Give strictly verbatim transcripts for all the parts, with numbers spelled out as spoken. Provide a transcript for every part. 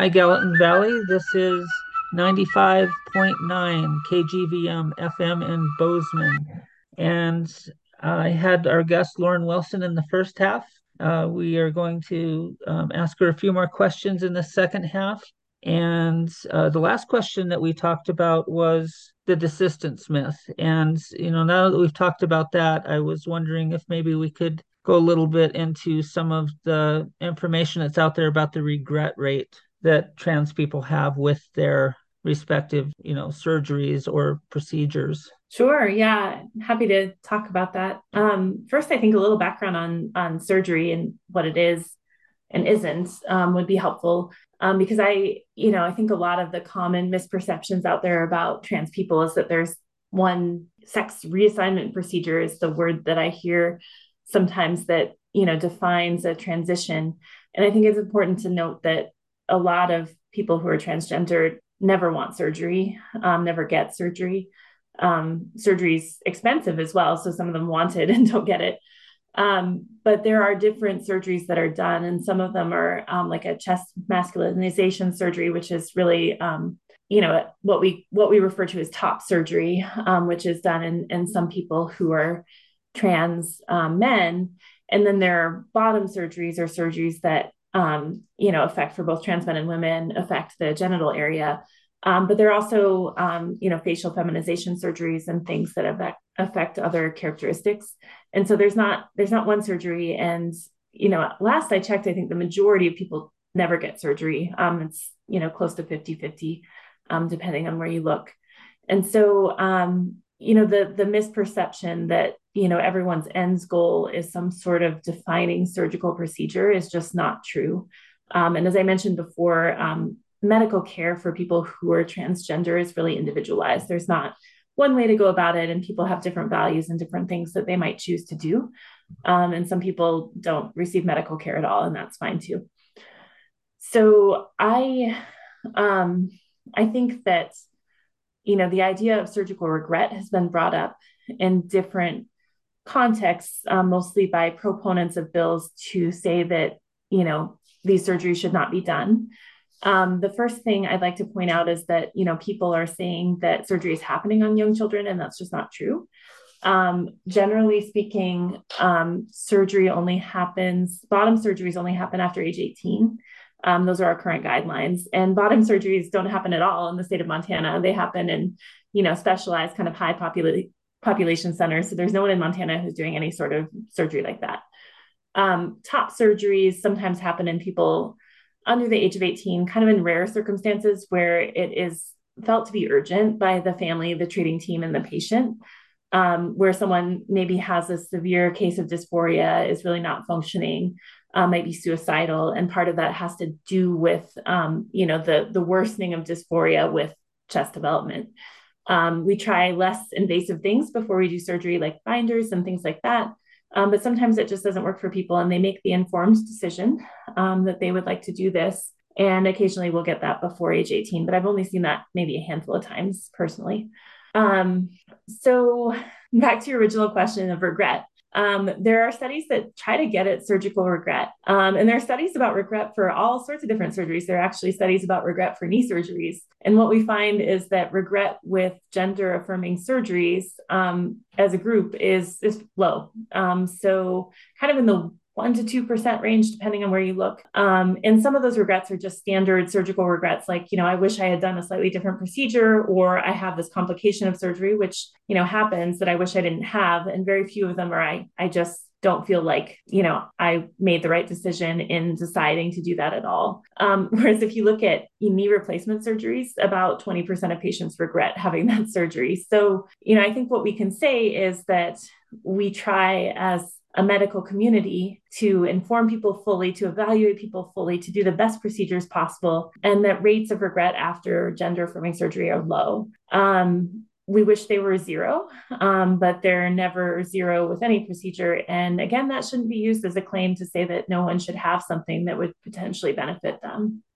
Hi, Gallatin Valley. This is ninety-five point nine K G V M F M in Bozeman. And I had our guest Lauren Wilson in the first half. Uh, we are going to um, ask her a few more questions in the second half. And uh, the last question that we talked about was the desistance myth. And, you know, now that we've talked about that, I was wondering if maybe we could go a little bit into some of the information that's out there about the regret rate that trans people have with their respective, you know, surgeries or procedures. Sure. Yeah. Happy to talk about that. Um, first, I think a little background on on surgery and what it is and isn't um, would be helpful um, because I, you know, I think a lot of the common misperceptions out there about trans people is that there's one sex reassignment procedure is the word that I hear sometimes that, you know, defines a transition. And I think it's important to note that a lot of people who are transgender never want surgery, um, never get surgery. Um, surgery is expensive as well. So some of them want it and don't get it. Um, but there are different surgeries that are done, and some of them are um, like a chest masculinization surgery, which is really, um, you know, what we what we refer to as top surgery, um, which is done in, in some people who are trans um, men. And then there are bottom surgeries or surgeries that, um, you know, affect for both trans men and women, affect the genital area. Um, but there are also, um, you know, facial feminization surgeries and things that affect, affect other characteristics. And so there's not there's not one surgery. And, you know, last I checked, I think the majority of people never get surgery. Um, it's, you know, close to fifty fifty, um, depending on where you look. And so, um, you know, the the misperception that, you know, everyone's ends goal is some sort of defining surgical procedure is just not true. Um, and as I mentioned before, um, medical care for people who are transgender is really individualized. There's not one way to go about it, and people have different values and different things that they might choose to do. Um, and some people don't receive medical care at all, and that's fine too. So I, um, I think that, you know, the idea of surgical regret has been brought up in different contexts, um, mostly by proponents of bills to say that, you know, these surgeries should not be done. Um, the first thing I'd like to point out is that, you know, people are saying that surgery is happening on young children, and that's just not true. Um, generally speaking, um, surgery only happens, bottom surgeries only happen after age eighteen. Um, those are our current guidelines. And bottom surgeries don't happen at all in the state of Montana. They happen in, you know, specialized kind of high popula- population centers. So there's no one in Montana who's doing any sort of surgery like that. Um, top surgeries sometimes happen in people under the age of eighteen, kind of in rare circumstances where it is felt to be urgent by the family, the treating team, and the patient, um, where someone maybe has a severe case of dysphoria, is really not functioning, um, might be suicidal, and part of that has to do with, um, you know, the the worsening of dysphoria with chest development. Um, we try less invasive things before we do surgery, like binders and things like that. Um, but sometimes it just doesn't work for people, and they make the informed decision um, that they would like to do this. And occasionally we'll get that before age eighteen, but I've only seen that maybe a handful of times personally. Um, so back to your original question of regret. Um, there are studies that try to get at surgical regret. Um, and there are studies about regret for all sorts of different surgeries. There are actually studies about regret for knee surgeries. And what we find is that regret with gender affirming surgeries um, as a group is, is low. Um, so kind of in the one to two percent range, depending on where you look. Um, and some of those regrets are just standard surgical regrets, like, you know, I wish I had done a slightly different procedure, or I have this complication of surgery, which, you know, happens that I wish I didn't have. And very few of them are, I, I just don't feel like, you know, I made the right decision in deciding to do that at all. Um, whereas if you look at knee replacement surgeries, about twenty percent of patients regret having that surgery. So, you know, I think what we can say is that we try as a medical community to inform people fully, to evaluate people fully, to do the best procedures possible, and that rates of regret after gender affirming surgery are low. Um, we wish they were zero, um, but they're never zero with any procedure. And again, that shouldn't be used as a claim to say that no one should have something that would potentially benefit them.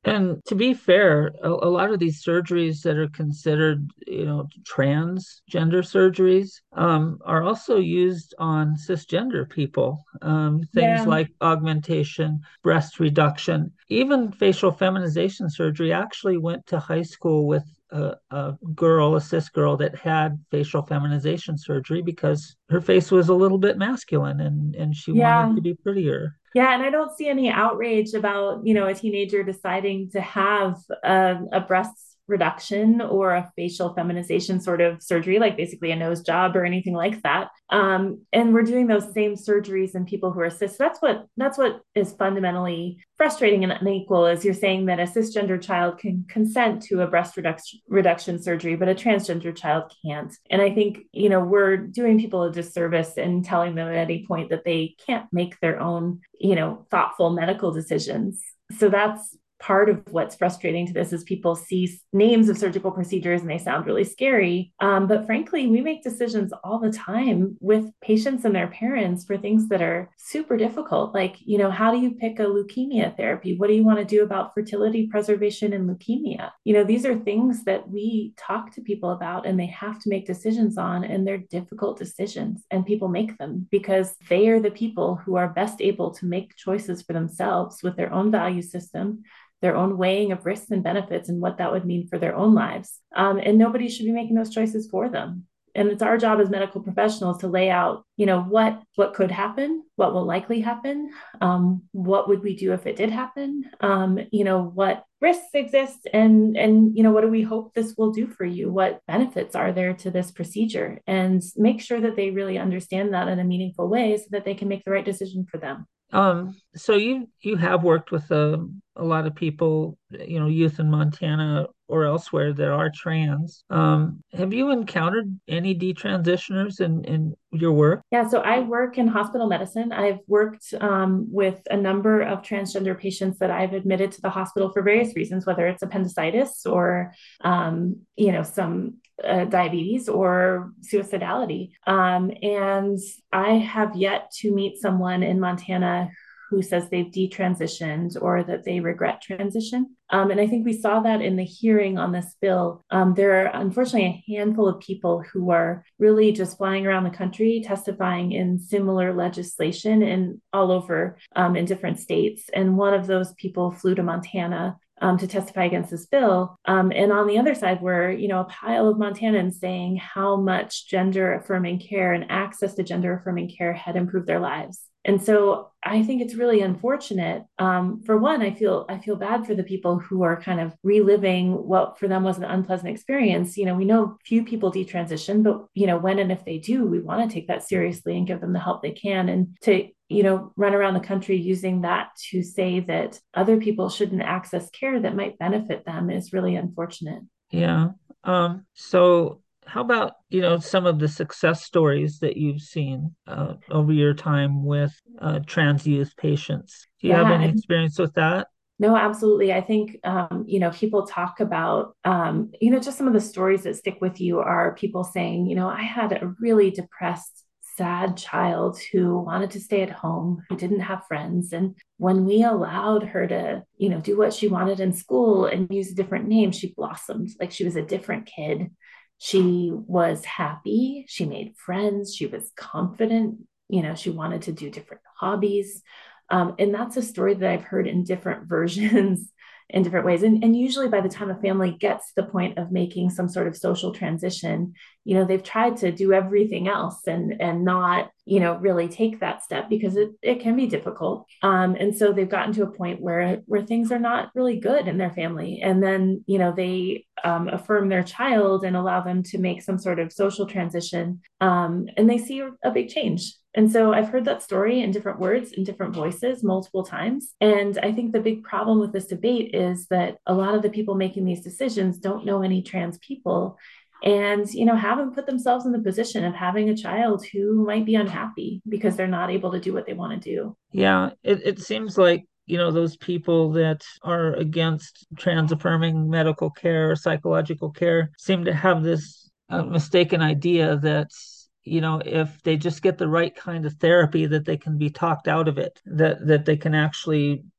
And to be fair, a, a lot of these surgeries that are considered, you know, transgender surgeries, um, are also used on cisgender people. Um, things Yeah. like augmentation, breast reduction, even facial feminization surgery. I actually went to high school with a, a girl, a cis girl that had facial feminization surgery because her face was a little bit masculine and, and she wanted Yeah. to be prettier. Yeah, and I don't see any outrage about, you know, a teenager deciding to have a, a breast reduction or a facial feminization sort of surgery, like basically a nose job or anything like that. Um, and we're doing those same surgeries in people who are cis. That's what that's what is fundamentally frustrating and unequal. Is you're saying that a cisgender child can consent to a breast reduction reduction surgery, but a transgender child can't. And I think, you know, we're doing people a disservice and telling them at any point that they can't make their own, you know, thoughtful medical decisions. So that's part of what's frustrating to this is people see names of surgical procedures and they sound really scary. Um, but frankly, we make decisions all the time with patients and their parents for things that are super difficult. Like, you know, how do you pick a leukemia therapy? What do you want to do about fertility preservation and leukemia? You know, these are things that we talk to people about and they have to make decisions on, and they're difficult decisions. And people make them because they are the people who are best able to make choices for themselves with their own value system, their own weighing of risks and benefits and what that would mean for their own lives. Um, and nobody should be making those choices for them. And it's our job as medical professionals to lay out, you know, what what could happen, what will likely happen, um, what would we do if it did happen, um, you know, what risks exist, and and you know, what do we hope this will do for you? What benefits are there to this procedure? And make sure that they really understand that in a meaningful way so that they can make the right decision for them. Um, so you you have worked with a, a lot of people, you know, youth in Montana or elsewhere that are trans. Um, have you encountered any detransitioners in in your work? Yeah, so I work in hospital medicine. I've worked um, with a number of transgender patients that I've admitted to the hospital for various reasons, whether it's appendicitis or, um, you know, some uh, diabetes or suicidality. Um, and I have yet to meet someone in Montana who says they've detransitioned or that they regret transition. Um, and I think we saw that in the hearing on this bill. Um, there are unfortunately a handful of people who are really just flying around the country testifying in similar legislation and all over um, in different states. And one of those people flew to Montana um, to testify against this bill. Um, and on the other side were, you know, a pile of Montanans saying how much gender affirming care and access to gender affirming care had improved their lives. And so I think it's really unfortunate. Um, for one, I feel I feel bad for the people who are kind of reliving what for them was an unpleasant experience. You know, we know few people detransition, but you know, when and if they do, we want to take that seriously and give them the help they can. And to, you know, run around the country using that to say that other people shouldn't access care that might benefit them is really unfortunate. Yeah. Um, so how about, you know, some of the success stories that you've seen uh, over your time with uh, trans youth patients? Do you have Yeah, any experience with that? no, absolutely. I think, um, you know, people talk about, um, you know, just some of the stories that stick with you are people saying, you know, I had a really depressed, sad child who wanted to stay at home, who didn't have friends. And when we allowed her to, you know, do what she wanted in school and use a different name, she blossomed. Like she was a different kid. She was happy. She made friends. She was confident. You know, she wanted to do different hobbies. Um, and that's a story that I've heard in different versions in different ways. And, and usually by the time a family gets to the point of making some sort of social transition, you know, they've tried to do everything else and and not, you know, really take that step because it, it can be difficult. Um, and so they've gotten to a point where where things are not really good in their family. And then, you know, they um, affirm their child and allow them to make some sort of social transition. Um, and they see a big change. And so I've heard that story in different words, in different voices, multiple times. And I think the big problem with this debate is that a lot of the people making these decisions don't know any trans people and, you know, haven't put themselves in the position of having a child who might be unhappy because they're not able to do what they want to do. Yeah, it, it seems like, you know, those people that are against trans affirming medical care or psychological care seem to have this uh, mistaken idea that, you know, if they just get the right kind of therapy, that they can be talked out of it, that that they can actually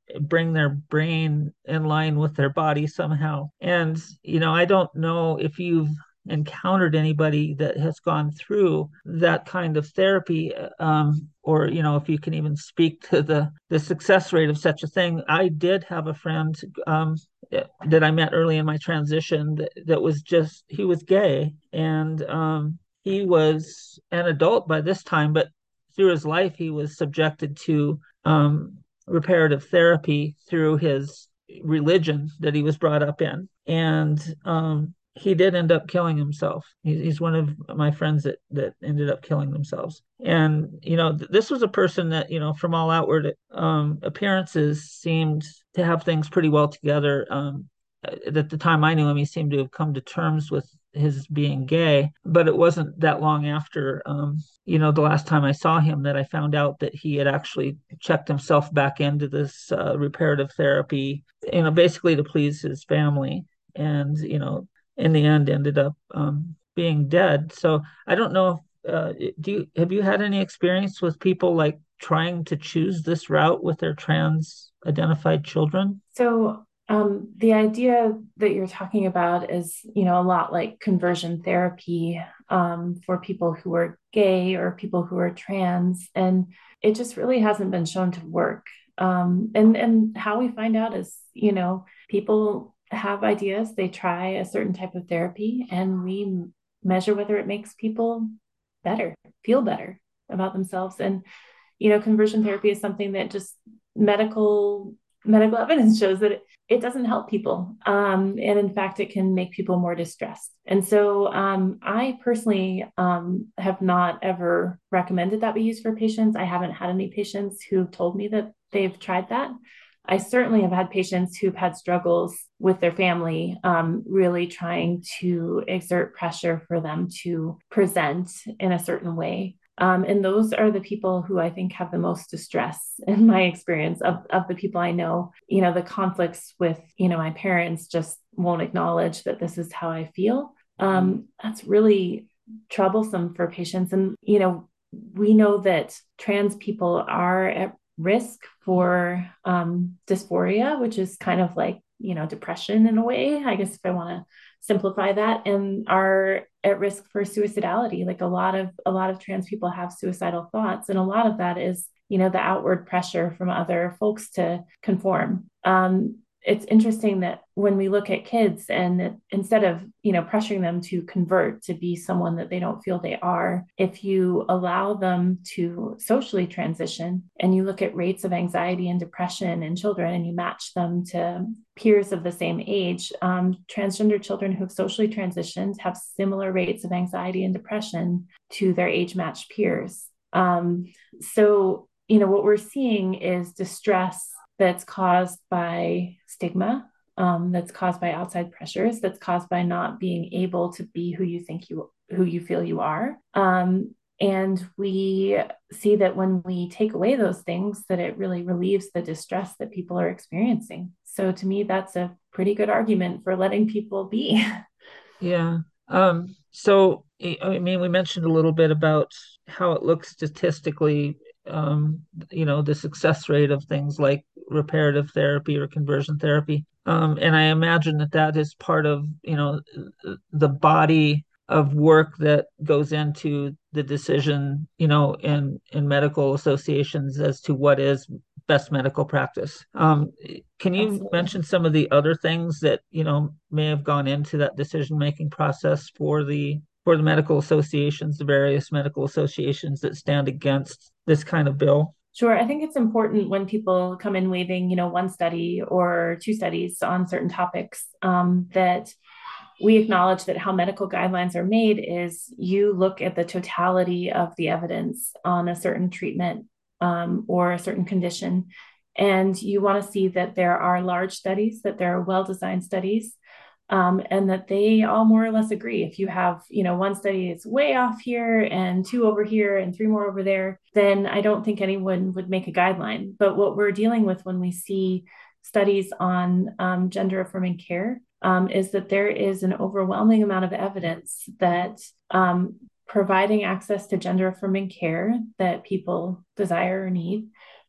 bring their brain in line with their body somehow. And, you know, I don't know if you've encountered anybody that has gone through that kind of therapy, um, or you know if you can even speak to the the success rate of such a thing. I did have a friend um, that I met early in my transition that, that was just he was gay, and um, he was an adult by this time, but through his life he was subjected to um, reparative therapy through his religion that he was brought up in. And um, he did end up killing himself. He's one of my friends that that ended up killing themselves. And you know, th- this was a person that you know, from all outward um, appearances, seemed to have things pretty well together. Um, at the time I knew him, he seemed to have come to terms with his being gay, but it wasn't that long after, um, you know, the last time I saw him that I found out that he had actually checked himself back into this uh, reparative therapy, you know, basically to please his family. And, you know, in the end ended up um, being dead. So I don't know if, uh, do you, have you had any experience with people like trying to choose this route with their trans identified children? So um, the idea that you're talking about is, you know, a lot like conversion therapy um, for people who are gay or people who are trans, and it just really hasn't been shown to work. Um, and and how we find out is, you know, people have ideas, they try a certain type of therapy, and we measure whether it makes people better, feel better about themselves. And you know, conversion therapy is something that just medical medical evidence shows that it, it doesn't help people. Um, and in fact, it can make people more distressed. And so um, I personally um, have not ever recommended that be used for patients. I haven't had any patients who've told me that they've tried that. I certainly have had patients who've had struggles with their family, um, really trying to exert pressure for them to present in a certain way. Um, and those are the people who I think have the most distress in my experience of, of the people I know. You know, the conflicts with, you know, my parents just won't acknowledge that this is how I feel. Um, that's really troublesome for patients. And, you know, we know that trans people are at risk for um, dysphoria, which is kind of like, you know, depression in a way, I guess, if I want to simplify that, and are at risk for suicidality. Like a lot of a lot of trans people have suicidal thoughts, and a lot of that is, you know, the outward pressure from other folks to conform. Um, it's interesting that when we look at kids, and that instead of, you know, pressuring them to convert to be someone that they don't feel they are, if you allow them to socially transition and you look at rates of anxiety and depression in children and you match them to peers of the same age, um, transgender children who have socially transitioned have similar rates of anxiety and depression to their age matched peers. Um, so, you know, what we're seeing is distress that's caused by stigma, um, that's caused by outside pressures, that's caused by not being able to be who you think you who you feel you are. Um, and we see that when we take away those things, that it really relieves the distress that people are experiencing. So to me, that's a pretty good argument for letting people be. Yeah. Um, so, I mean, we mentioned a little bit about how it looks statistically, um, you know, the success rate of things like reparative therapy or conversion therapy. Um, and I imagine that that is part of, you know, the body of work that goes into the decision, you know, in in medical associations as to what is best medical practice. Um, can you Absolutely. mention some of the other things that, you know, may have gone into that decision-making process for the for the medical associations, the various medical associations that stand against this kind of bill? Sure. I think it's important when people come in waiving, you know, one study or two studies on certain topics, um, that we acknowledge that how medical guidelines are made is you look at the totality of the evidence on a certain treatment um, or a certain condition. And you want to see that there are large studies, that there are well-designed studies, um, and that they all more or less agree. If you have, you know, one study is way off here and two over here and three more over there, then I don't think anyone would make a guideline. But what we're dealing with when we see studies on um, gender affirming care um, is that there is an overwhelming amount of evidence that um, providing access to gender affirming care that people desire or need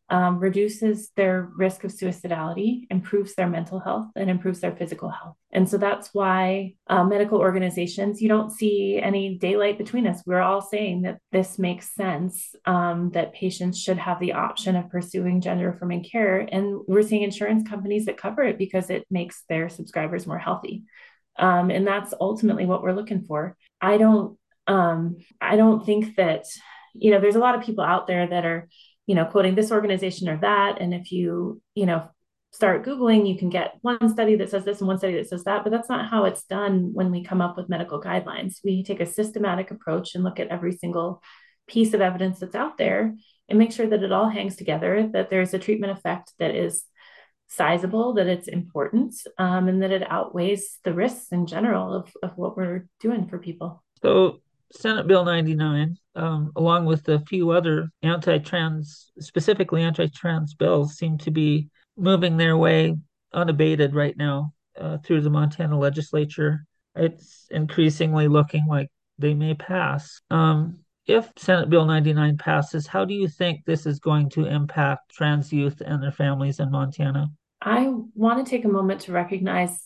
um, reduces their risk of suicidality, improves their mental health, and improves their physical health. And so that's why uh, medical organizations, you don't see any daylight between us. We're all saying that this makes sense, um, that patients should have the option of pursuing gender affirming care. And we're seeing insurance companies that cover it because it makes their subscribers more healthy. Um, and that's ultimately what we're looking for. I don't, um, I don't think that, you know, there's a lot of people out there that are, you know, quoting this organization or that. And if you, you know, start Googling, you can get one study that says this and one study that says that, but that's not how it's done when we come up with medical guidelines. We take a systematic approach and look at every single piece of evidence that's out there and make sure that it all hangs together, that there's a treatment effect that is sizable, that it's important, um, and that it outweighs the risks in general of, of what we're doing for people. So Senate Bill ninety-nine, um, along with a few other anti-trans, specifically anti-trans bills, seem to be moving their way unabated right now uh, through the Montana legislature. It's increasingly looking like they may pass. Um, if Senate Bill ninety-nine passes, how do you think this is going to impact trans youth and their families in Montana? I want to take a moment to recognize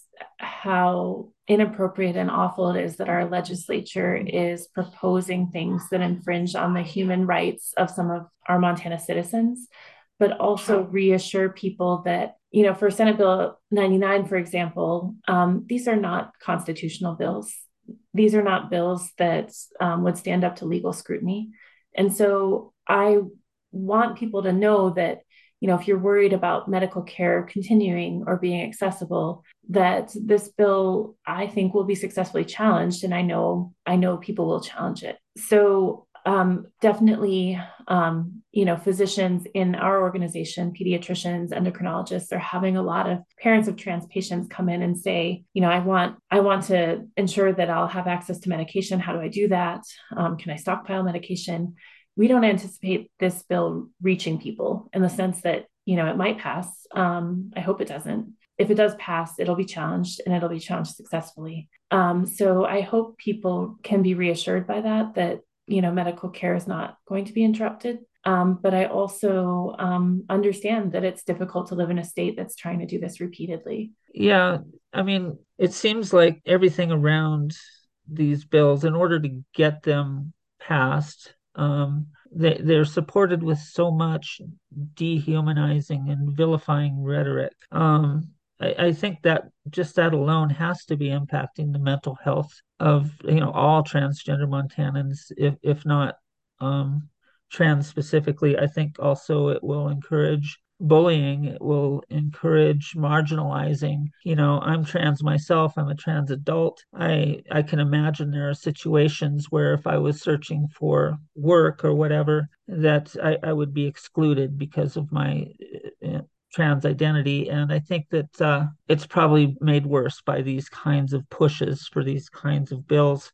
how inappropriate and awful it is that our legislature is proposing things that infringe on the human rights of some of our Montana citizens, but also reassure people that, you know, for Senate Bill ninety-nine, for example, um, these are not constitutional bills. These are not bills that um, would stand up to legal scrutiny. And so I want people to know that, you know, if you're worried about medical care continuing or being accessible, that this bill, I think, will be successfully challenged. And I know, I know people will challenge it. So um, definitely, um, you know, physicians in our organization, pediatricians, endocrinologists, are having a lot of parents of trans patients come in and say, you know, I want, I want to ensure that I'll have access to medication. How do I do that? Um, can I stockpile medication? We don't anticipate this bill reaching people in the sense that, you know, it might pass. Um, I hope it doesn't. If it does pass, it'll be challenged and it'll be challenged successfully. Um, so I hope people can be reassured by that, that, you know, medical care is not going to be interrupted. Um, but I also um, understand that it's difficult to live in a state that's trying to do this repeatedly. Yeah, I mean, it seems like everything around these bills, in order to get them passed, um, they they're supported with so much dehumanizing and vilifying rhetoric. Um, I, I think that just that alone has to be impacting the mental health of, you know, all transgender Montanans, if if not um, trans specifically. I think also it will encourage bullying. It will encourage marginalizing. You know, I'm trans myself, I'm a trans adult. I i can imagine there are situations where if I was searching for work or whatever, that i, I would be excluded because of my uh, trans identity. And I think that uh, it's probably made worse by these kinds of pushes for these kinds of bills.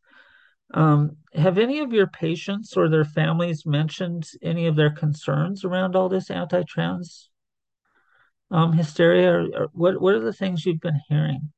Um, have any of your patients or their families mentioned any of their concerns around all this anti-trans um, hysteria, or, or what what are the things you've been hearing?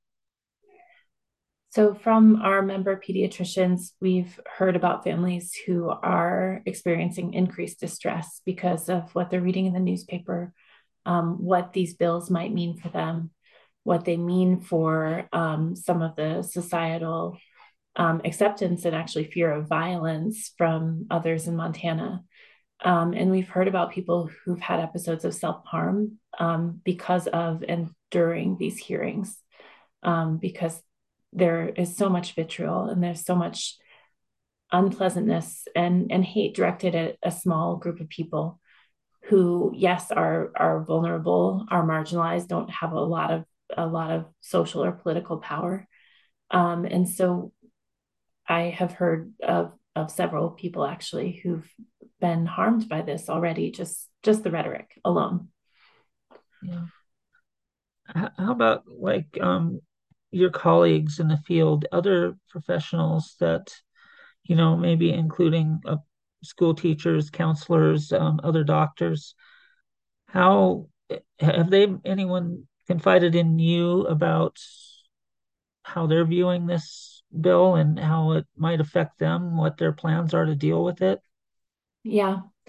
So, from our member pediatricians, we've heard about families who are experiencing increased distress because of what they're reading in the newspaper, um, what these bills might mean for them, what they mean for um, some of the societal um, acceptance and actually fear of violence from others in Montana. Um, and we've heard about people who've had episodes of self harm um, because of and during these hearings, um, because there is so much vitriol and there's so much unpleasantness and, and hate directed at a small group of people who, yes, are are vulnerable, are marginalized, don't have a lot of a lot of social or political power. Um, and so I have heard of of several people actually who've been harmed by this already, just just the rhetoric alone. Yeah. H- How about like um, your colleagues in the field, other professionals that, you know, maybe including uh, school teachers, counselors, um, other doctors? How have they, anyone confided in you about how they're viewing this bill and how it might affect them, what their plans are to deal with it? Yeah.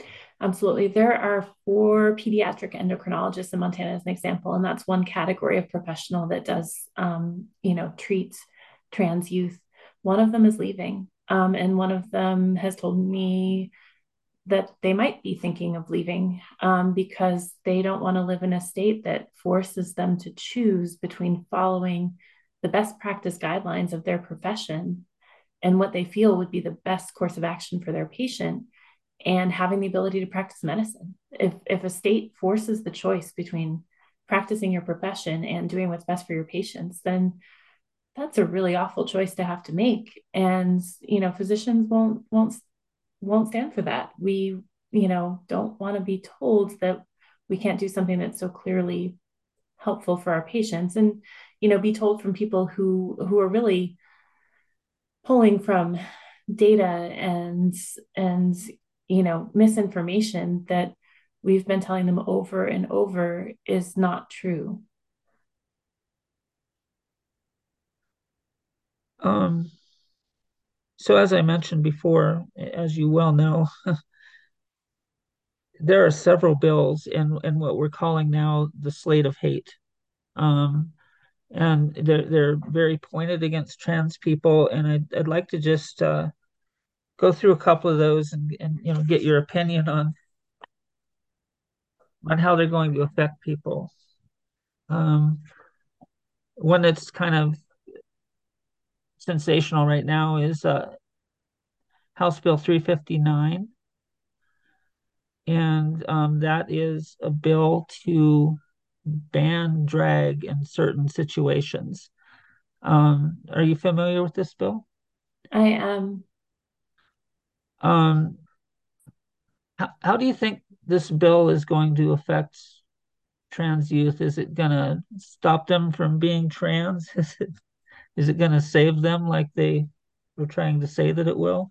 Absolutely. There are four pediatric endocrinologists in Montana, as an example, and that's one category of professional that does, um, you know, treat trans youth. One of them is leaving, um, and one of them has told me that they might be thinking of leaving um, because they don't want to live in a state that forces them to choose between following the best practice guidelines of their profession and what they feel would be the best course of action for their patient and having the ability to practice medicine. If, if a state forces the choice between practicing your profession and doing what's best for your patients, then that's a really awful choice to have to make. And, you know, physicians won't, won't, won't stand for that. We, you know, don't want to be told that we can't do something that's so clearly helpful for our patients and, you know, be told from people who, who are really pulling from data and and you know misinformation that we've been telling them over and over is not true. Um, so as I mentioned before, as you well know, there are several bills in, in what we're calling now the slate of hate. Um, and they're they're very pointed against trans people. And I'd I'd like to just uh, go through a couple of those and, and you know get your opinion on on how they're going to affect people. Um, one that's kind of sensational right now is uh, House Bill three fifty-nine, and um, that is a bill to ban drag in certain situations. Um, are you familiar with this bill? I am. Um, how, how do you think this bill is going to affect trans youth? Is it going to stop them from being trans? Is it, is it going to save them like they were trying to say that it will?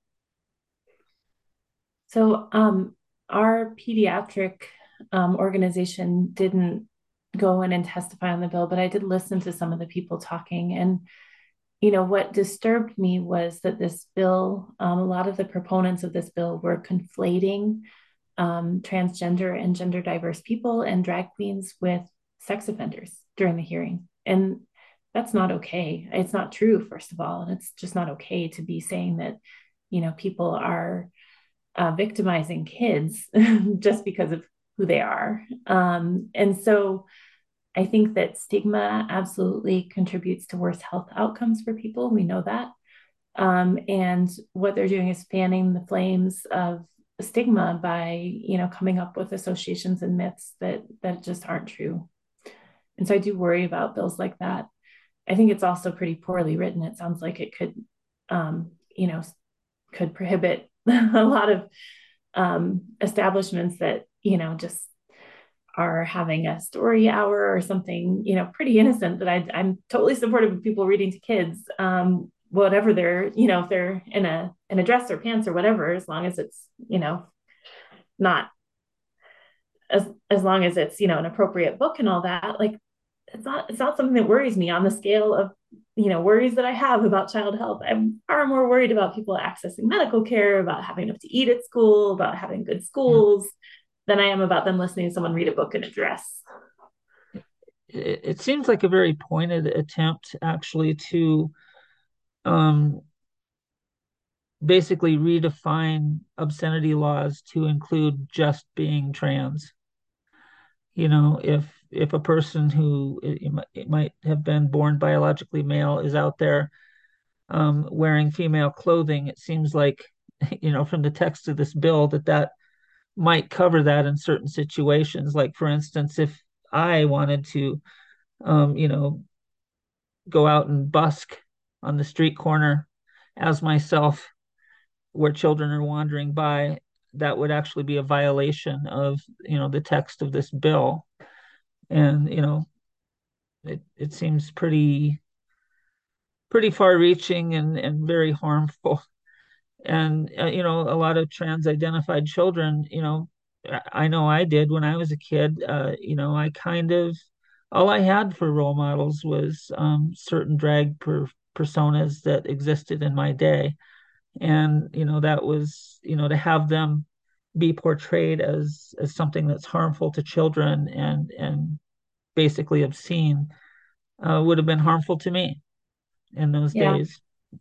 So um our pediatric um, organization didn't go in and testify on the bill, but I did listen to some of the people talking. And you know what disturbed me was that this bill, um, a lot of the proponents of this bill were conflating um, transgender and gender diverse people and drag queens with sex offenders during the hearing. And that's not okay. It's not true, first of all. And it's just not okay to be saying that, you know, people are uh, victimizing kids just because of who they are. Um, and so I think that stigma absolutely contributes to worse health outcomes for people. We know that. Um, and what they're doing is fanning the flames of stigma by, you know, coming up with associations and myths that that just aren't true. And so I do worry about bills like that. I think it's also pretty poorly written. It sounds like it could, um, you know, could prohibit a lot of um, establishments that, you know, just are having a story hour or something, you know, pretty innocent that I, I'm totally supportive of people reading to kids, um, whatever they're, you know, if they're in a in a dress or pants or whatever, as long as it's, you know, not as as long as it's, you know, an appropriate book and all that. Like it's not it's not something that worries me on the scale of, you know, worries that I have about child health. I'm far more worried about people accessing medical care, about having enough to eat at school, about having good Yeah. schools, than I am about them listening to someone read a book in a dress. It, it seems like a very pointed attempt actually to um, basically redefine obscenity laws to include just being trans. You know, if if a person who it, might, it might have been born biologically male is out there um, wearing female clothing, it seems like, you know, from the text of this bill that that might cover that in certain situations. Like, for instance, if I wanted to, um, you know, go out and busk on the street corner as myself where children are wandering by, that would actually be a violation of, you know, the text of this bill. And, you know, it, it seems pretty pretty far reaching and, and very harmful. And, uh, you know, a lot of trans identified children, you know, I know I did when I was a kid. Uh, you know, I kind of, all I had for role models was um, certain drag per, personas that existed in my day. And, you know, that was, you know, to have them be portrayed as as something that's harmful to children and and basically obscene uh, would have been harmful to me in those Yeah. days.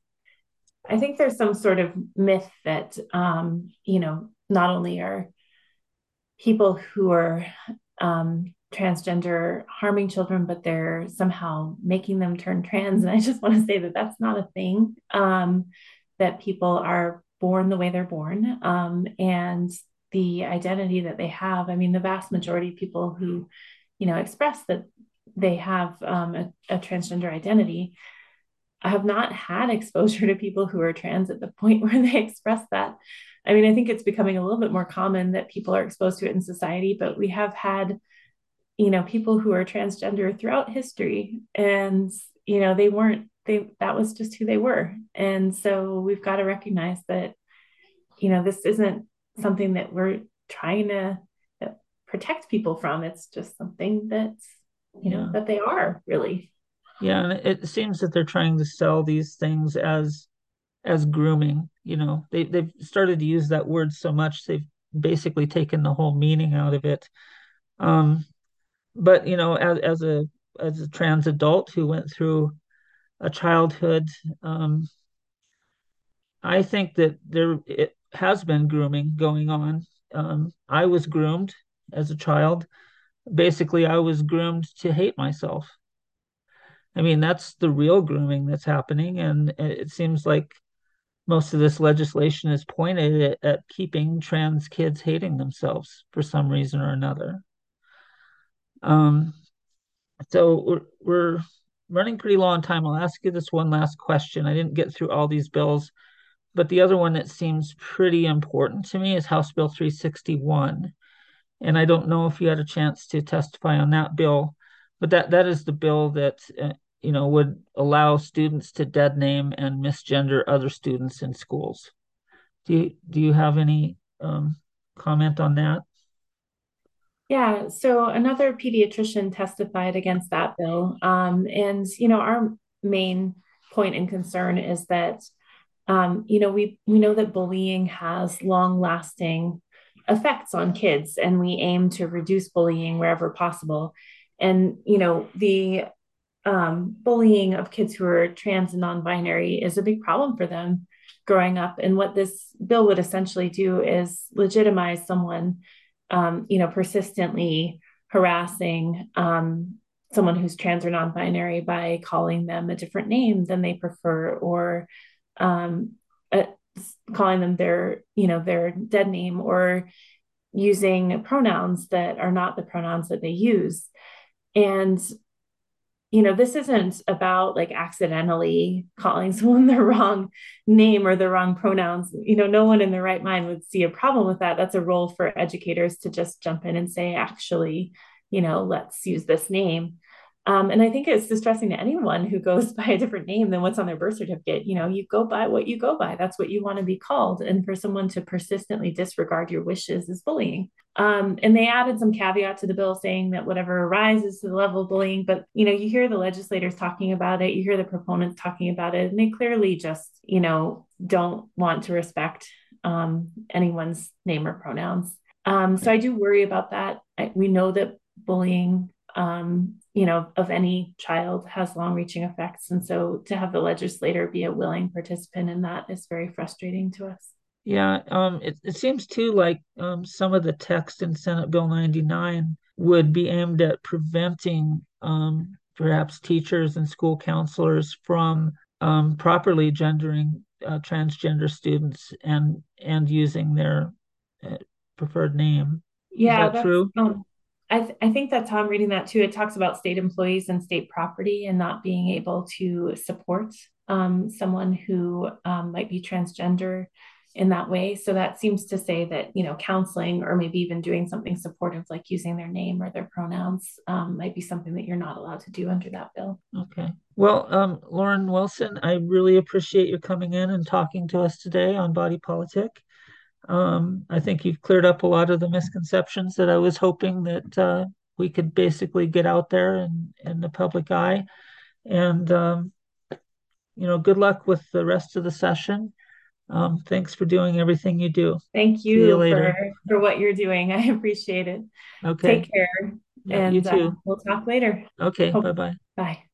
I think there's some sort of myth that, um, you know, not only are people who are um, transgender harming children, but they're somehow making them turn trans. And I just want to say that that's not a thing, um, that people are born the way they're born. Um, and the identity that they have, I mean, the vast majority of people who, you know, express that they have um, a, a transgender identity I have not had exposure to people who are trans at the point where they express that. I mean, I think it's becoming a little bit more common that people are exposed to it in society, but we have had, you know, people who are transgender throughout history and, you know, they weren't, they, that was just who they were. And so we've got to recognize that, you know, this isn't something that we're trying to protect people from. It's just something that's, you know, Yeah. that they are really. Yeah, and it seems that they're trying to sell these things as as grooming. You know, they they've started to use that word so much they've basically taken the whole meaning out of it. Um, but you know, as as a as a trans adult who went through a childhood, um, I think that there it has been grooming going on. Um, I was groomed as a child. Basically, I was groomed to hate myself. I mean, that's the real grooming that's happening, and it seems like most of this legislation is pointed at, at keeping trans kids hating themselves for some reason or another. Um, so we're, we're running pretty low on time. I'll ask you this one last question. I didn't get through all these bills, but the other one that seems pretty important to me is House Bill three sixty-one. And I don't know if you had a chance to testify on that bill, but that that is the bill that uh, you know would allow students to dead name and misgender other students in schools. Do you do you have any um, comment on that? Yeah, so another pediatrician testified against that bill. Um, and, you know, our main point and concern is that, um, you know, we, we know that bullying has long lasting effects on kids, and we aim to reduce bullying wherever possible. And, you know, the um, bullying of kids who are trans and non binary is a big problem for them growing up. And what this bill would essentially do is legitimize someone, um, you know, persistently harassing um, someone who's trans or non binary by calling them a different name than they prefer, or um, uh, calling them their, you know, their dead name, or using pronouns that are not the pronouns that they use. And you know, this isn't about like accidentally calling someone the wrong name or the wrong pronouns. You know, no one in their right mind would see a problem with that. That's a role for educators to just jump in and say, actually, you know, let's use this name. Um, and I think it's distressing to anyone who goes by a different name than what's on their birth certificate. You know, you go by what you go by. That's what you want to be called. And for someone to persistently disregard your wishes is bullying. Um, and they added some caveat to the bill saying that whatever rises to the level of bullying, but you know, you hear the legislators talking about it, you hear the proponents talking about it, and they clearly just, you know, don't want to respect um, anyone's name or pronouns. Um, so I do worry about that. I, we know that bullying, um, you know, of any child has long-reaching effects, and so to have the legislator be a willing participant in that is very frustrating to us. Yeah, um, it, it seems too like um, some of the text in Senate Bill ninety-nine would be aimed at preventing um, perhaps teachers and school counselors from um, properly gendering uh, transgender students and and using their uh, preferred name. Is Yeah, that that's true? um I th- I think that's how I'm reading that too. It talks about state employees and state property and not being able to support um, someone who um, might be transgender in that way. So that seems to say that, you know, counseling or maybe even doing something supportive like using their name or their pronouns um, might be something that you're not allowed to do under that bill. Okay. Well, um, Lauren Wilson, I really appreciate you coming in and talking to us today on Body Politic. Um, I think you've cleared up a lot of the misconceptions that I was hoping that uh, we could basically get out there in, in the public eye. And, um, you know, good luck with the rest of the session. Um, thanks for doing everything you do. Thank See you you for later. for what you're doing. I appreciate it. Okay. Take care, Yeah, you and uh, too. we'll talk later. Okay, Hope. bye-bye. Bye.